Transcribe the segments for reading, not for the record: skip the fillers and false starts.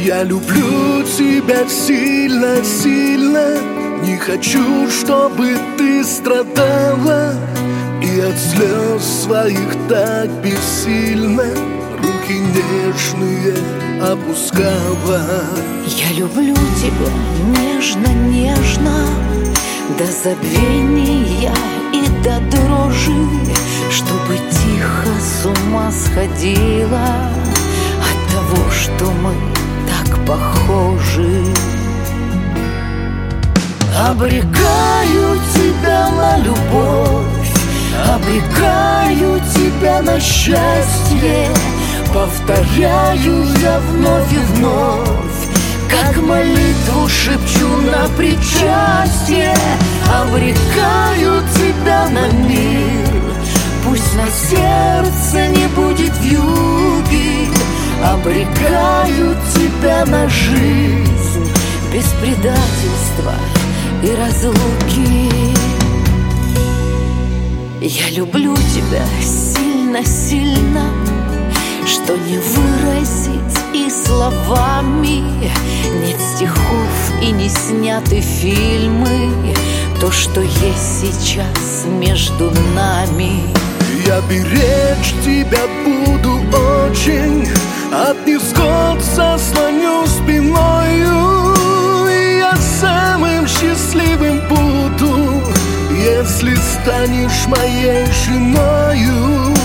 Я люблю тебя сильно-сильно, не хочу, чтобы ты страдала, и от слез своих так бессильно руки нежные опускала. Я люблю тебя нежно-нежно, до забвения и до дрожи, чтобы тихо с ума сходила от того, что мы так похожи. Обрекаю тебя на любовь, обрекаю тебя на счастье, повторяю я вновь и вновь, как молитву шепчу на причастие. Обрекаю тебя на мир, пусть на сердце не будет вьюги. Обрекаю тебя на жизнь без предательства и разлуки. Я люблю тебя сильно-сильно, что не выразить и словами. Нет стихов и не сняты фильмы, то, что есть сейчас между нами. Я беречь тебя буду очень, от невзгод заслоню спиною. И я самым счастливым буду, если станешь моей женою.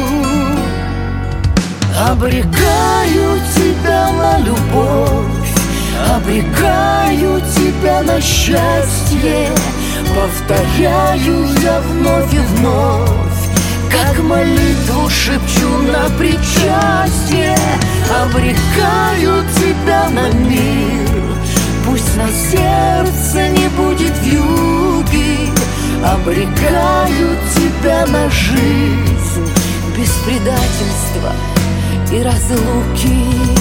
Обрекаю тебя на любовь, обрекаю тебя на счастье, повторяю я вновь и вновь, как молитву шепчу на причастие. Обрекаю тебя на мир, пусть на сердце не будет вьюги. Обрекаю тебя на жизнь без предательства и разлуки.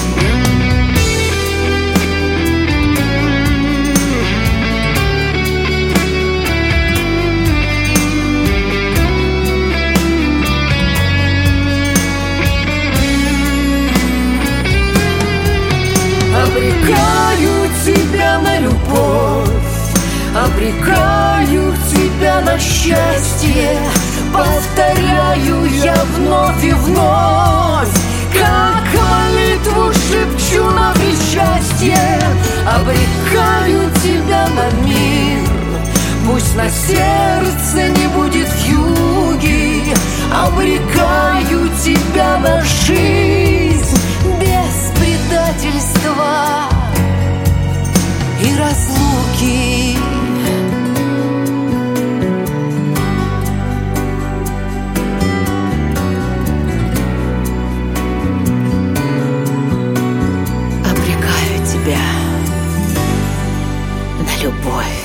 Обрекаю тебя на любовь, обрекаю тебя на счастье, повторяю я вновь и вновь, как молитву шепчу на причастье. Обрекаю тебя на мир, пусть на сердце не будет вьюги. Обрекаю тебя на жизнь без предательства и разлуки. Обрекаю тебя на любовь.